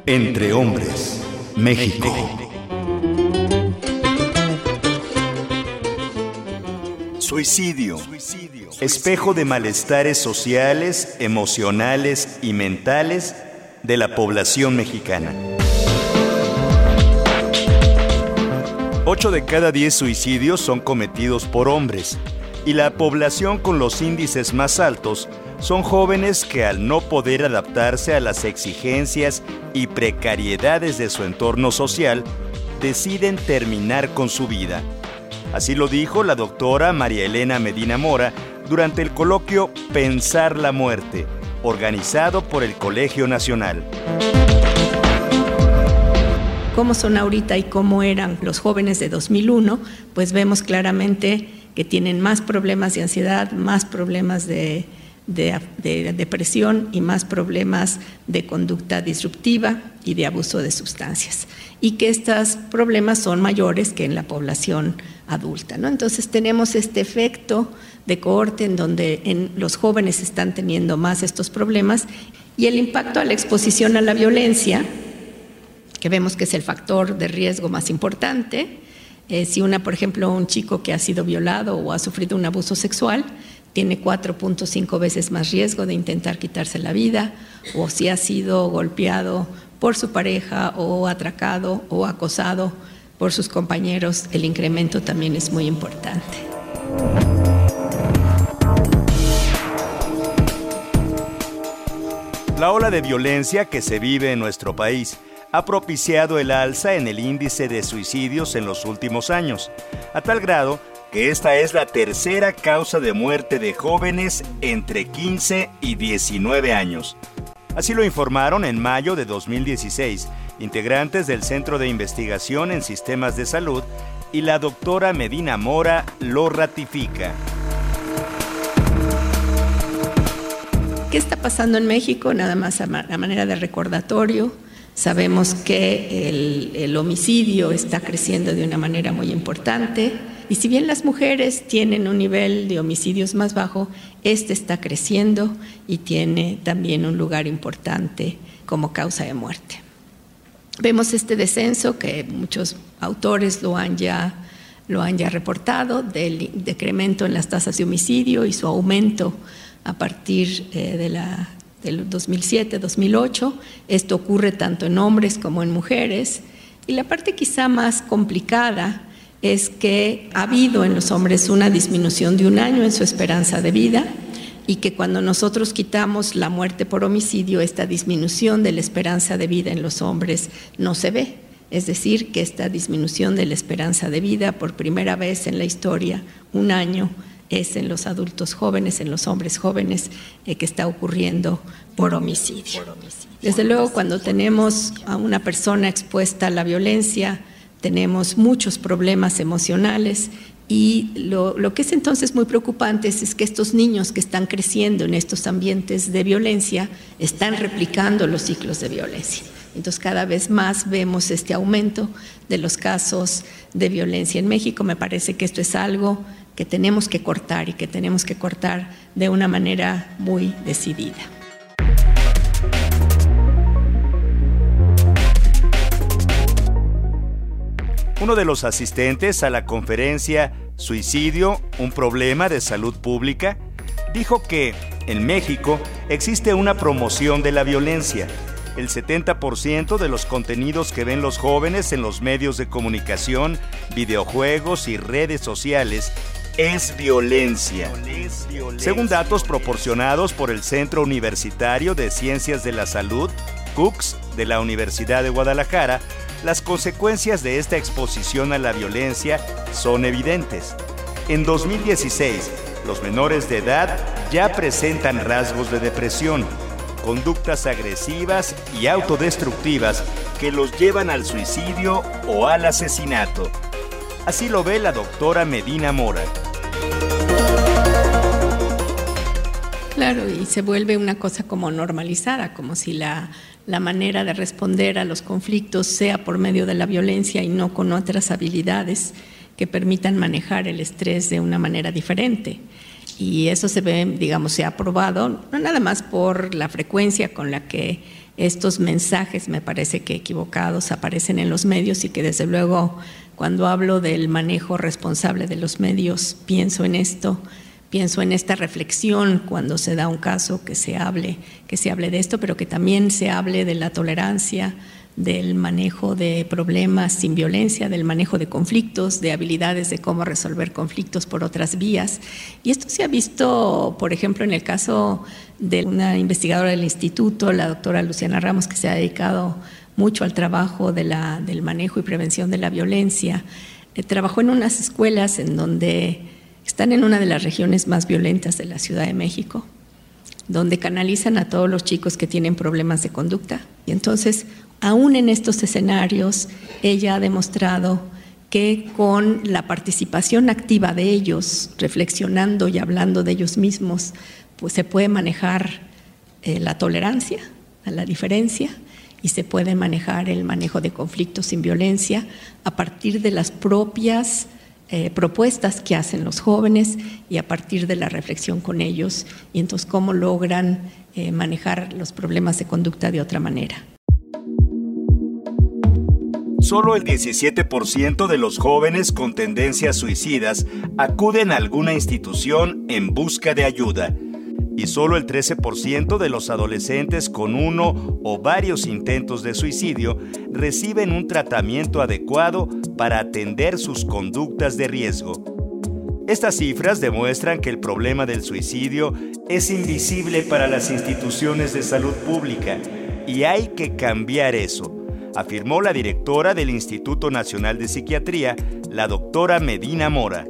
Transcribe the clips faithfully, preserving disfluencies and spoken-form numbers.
Entre Hombres, México. Suicidio, espejo de malestares sociales, emocionales y mentales de la población mexicana. Ocho de cada diez suicidios son cometidos por hombres, y la población con los índices más altos son jóvenes que, al no poder adaptarse a las exigencias y precariedades de su entorno social, deciden terminar con su vida. Así lo dijo la doctora María Elena Medina Mora durante el coloquio Pensar la Muerte, organizado por el Colegio Nacional. Cómo son ahorita y cómo eran los jóvenes de dos mil uno, pues vemos claramente que tienen más problemas de ansiedad, más problemas de, de, de depresión y más problemas de conducta disruptiva y de abuso de sustancias. Y que estos problemas son mayores que en la población adulta, ¿no? Entonces tenemos este efecto de cohorte en donde en los jóvenes están teniendo más estos problemas, y el impacto a la exposición a la violencia, que vemos que es el factor de riesgo más importante. Eh, si una, por ejemplo, un chico que ha sido violado o ha sufrido un abuso sexual, tiene cuatro punto cinco veces más riesgo de intentar quitarse la vida, o si ha sido golpeado por su pareja o atracado o acosado por sus compañeros, el incremento también es muy importante. La ola de violencia que se vive en nuestro país ha propiciado el alza en el índice de suicidios en los últimos años, a tal grado que esta es la tercera causa de muerte de jóvenes entre quince y diecinueve años. Así lo informaron en mayo de dos mil dieciséis integrantes del Centro de Investigación en Sistemas de Salud, y la doctora Medina Mora lo ratifica. ¿Qué está pasando en México? Nada más a manera de recordatorio. Sabemos que el, el homicidio está creciendo de una manera muy importante, y si bien las mujeres tienen un nivel de homicidios más bajo, este está creciendo y tiene también un lugar importante como causa de muerte. Vemos este descenso que muchos autores lo han ya, lo han ya reportado, del decremento en las tasas de homicidio y su aumento a partir eh, de la del dos mil siete, dos mil ocho. Esto ocurre tanto en hombres como en mujeres, y la parte quizá más complicada es que ha habido en los hombres una disminución de un año en su esperanza de vida, y que cuando nosotros quitamos la muerte por homicidio, esta disminución de la esperanza de vida en los hombres no se ve. Es decir, que esta disminución de la esperanza de vida, por primera vez en la historia, un año, es en los adultos jóvenes, en los hombres jóvenes, eh, que está ocurriendo por homicidio. Desde luego, cuando tenemos a una persona expuesta a la violencia, tenemos muchos problemas emocionales, y lo, lo que es entonces muy preocupante es, es que estos niños que están creciendo en estos ambientes de violencia están replicando los ciclos de violencia. Entonces, cada vez más vemos este aumento de los casos de violencia en México. Me parece que esto es algo que tenemos que cortar, y que tenemos que cortar de una manera muy decidida. Uno de los asistentes a la conferencia Suicidio, un problema de salud pública, dijo que en México existe una promoción de la violencia. El setenta por ciento de los contenidos que ven los jóvenes en los medios de comunicación, videojuegos y redes sociales es violencia. Según datos proporcionados por el Centro Universitario de Ciencias de la Salud, C U C S, de la Universidad de Guadalajara, las consecuencias de esta exposición a la violencia son evidentes. En dos mil dieciséis, los menores de edad ya presentan rasgos de depresión, conductas agresivas y autodestructivas que los llevan al suicidio o al asesinato. Así lo ve la doctora Medina Mora. Claro, y se vuelve una cosa como normalizada, como si la, la manera de responder a los conflictos sea por medio de la violencia y no con otras habilidades que permitan manejar el estrés de una manera diferente. Y eso se ve, digamos, se ha probado, no nada más por la frecuencia con la que estos mensajes, me parece que equivocados, aparecen en los medios y que desde luego cuando hablo del manejo responsable de los medios pienso en esto, pienso en esta reflexión cuando se da un caso que se hable, que se hable de esto, pero que también se hable de la tolerancia, del manejo de problemas sin violencia, del manejo de conflictos, de habilidades de cómo resolver conflictos por otras vías. Y esto se ha visto, por ejemplo, en el caso de una investigadora del instituto, la doctora Luciana Ramos, que se ha dedicado mucho al trabajo de la, del manejo y prevención de la violencia. Eh, trabajó en unas escuelas en donde están en una de las regiones más violentas de la Ciudad de México, donde canalizan a todos los chicos que tienen problemas de conducta. Y entonces, aún en estos escenarios, ella ha demostrado que con la participación activa de ellos, reflexionando y hablando de ellos mismos, pues se puede manejar eh, la tolerancia a la diferencia y se puede manejar el manejo de conflictos sin violencia a partir de las propias Eh, propuestas que hacen los jóvenes y a partir de la reflexión con ellos y entonces cómo logran eh, manejar los problemas de conducta de otra manera. Solo el diecisiete por ciento de los jóvenes con tendencias suicidas acuden a alguna institución en busca de ayuda y solo el trece por ciento de los adolescentes con uno o varios intentos de suicidio reciben un tratamiento adecuado para atender sus conductas de riesgo. Estas cifras demuestran que el problema del suicidio es invisible para las instituciones de salud pública y hay que cambiar eso, afirmó la directora del Instituto Nacional de Psiquiatría, la doctora Medina Mora.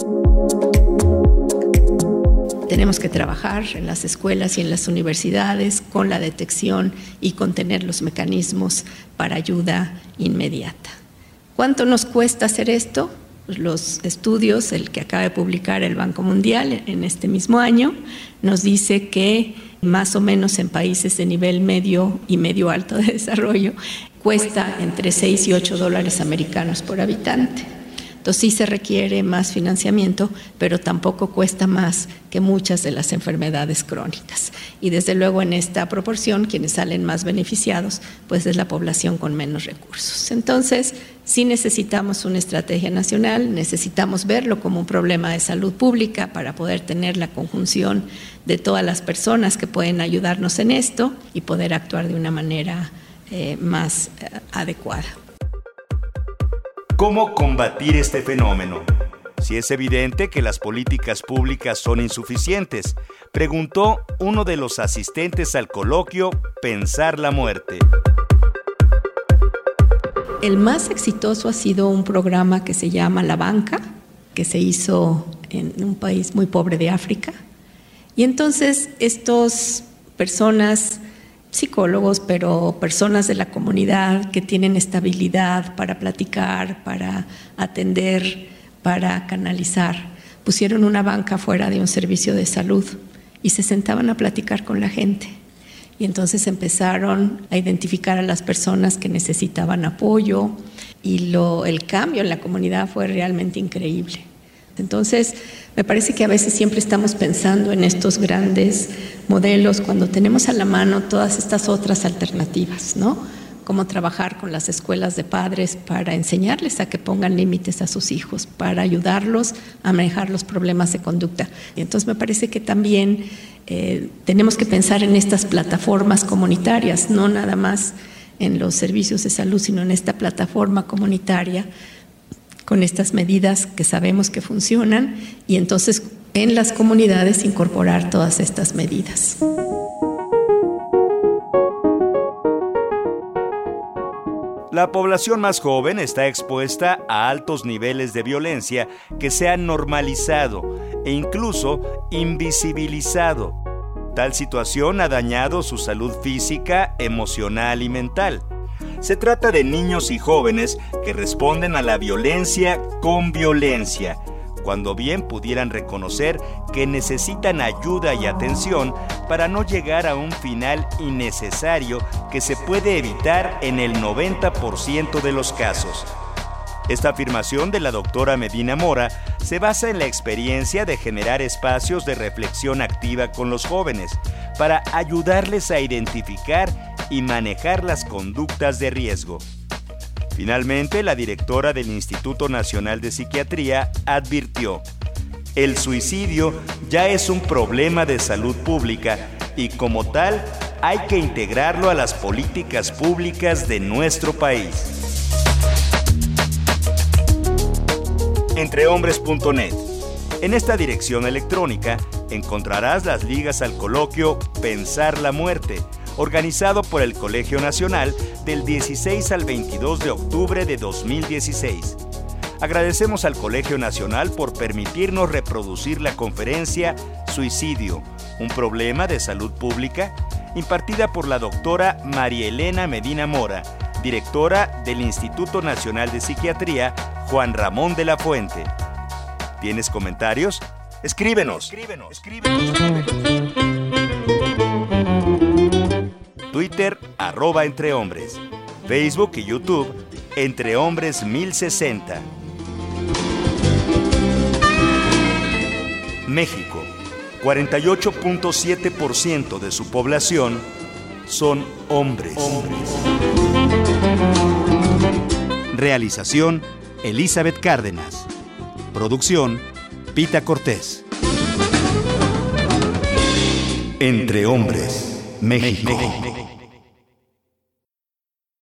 Tenemos que trabajar en las escuelas y en las universidades con la detección y con tener los mecanismos para ayuda inmediata. ¿Cuánto nos cuesta hacer esto? Pues los estudios, el que acaba de publicar el Banco Mundial en este mismo año, nos dice que más o menos en países de nivel medio y medio alto de desarrollo, cuesta entre seis y ocho dólares americanos por habitante. Entonces sí se requiere más financiamiento, pero tampoco cuesta más que muchas de las enfermedades crónicas. Y desde luego en esta proporción, quienes salen más beneficiados, pues es la población con menos recursos. Entonces, sí necesitamos una estrategia nacional, necesitamos verlo como un problema de salud pública para poder tener la conjunción de todas las personas que pueden ayudarnos en esto y poder actuar de una manera eh, más eh, adecuada. ¿Cómo combatir este fenómeno? Si es evidente que las políticas públicas son insuficientes, preguntó uno de los asistentes al coloquio Pensar la Muerte. El más exitoso ha sido un programa que se llama La Banca, que se hizo en un país muy pobre de África. Y entonces estas personas, psicólogos, pero personas de la comunidad que tienen estabilidad para platicar, para atender, para canalizar, pusieron una banca fuera de un servicio de salud y se sentaban a platicar con la gente. Y entonces empezaron a identificar a las personas que necesitaban apoyo y lo, el cambio en la comunidad fue realmente increíble. Entonces, me parece que a veces siempre estamos pensando en estos grandes modelos cuando tenemos a la mano todas estas otras alternativas, ¿no? Cómo trabajar con las escuelas de padres para enseñarles a que pongan límites a sus hijos, para ayudarlos a manejar los problemas de conducta. Y entonces me parece que también eh, tenemos que pensar en estas plataformas comunitarias, no nada más en los servicios de salud, sino en esta plataforma comunitaria con estas medidas que sabemos que funcionan y entonces en las comunidades incorporar todas estas medidas. La población más joven está expuesta a altos niveles de violencia que se han normalizado e incluso invisibilizado. Tal situación ha dañado su salud física, emocional y mental. Se trata de niños y jóvenes que responden a la violencia con violencia, cuando bien pudieran reconocer que necesitan ayuda y atención para no llegar a un final innecesario que se puede evitar en el noventa por ciento de los casos. Esta afirmación de la doctora Medina Mora se basa en la experiencia de generar espacios de reflexión activa con los jóvenes para ayudarles a identificar y manejar las conductas de riesgo. Finalmente, la directora del Instituto Nacional de Psiquiatría advirtió: el suicidio ya es un problema de salud pública y como tal hay que integrarlo a las políticas públicas de nuestro país. entrehombres punto net. En esta dirección electrónica encontrarás las ligas al coloquio Pensar la Muerte, organizado por el Colegio Nacional del dieciséis al veintidós de octubre de dos mil dieciséis. Agradecemos al Colegio Nacional por permitirnos reproducir la conferencia Suicidio, un problema de salud pública, impartida por la doctora María Elena Medina Mora, directora del Instituto Nacional de Psiquiatría Juan Ramón de la Fuente. ¿Tienes comentarios? Escríbenos. Escríbenos. Escríbenos. Twitter, arroba Entre Hombres. Facebook y YouTube, Entre Hombres mil sesenta. México, cuarenta y ocho punto siete por ciento de su población son hombres. hombres. Realización, Elizabeth Cárdenas. Producción, Pita Cortés. Entre Hombres, México. México.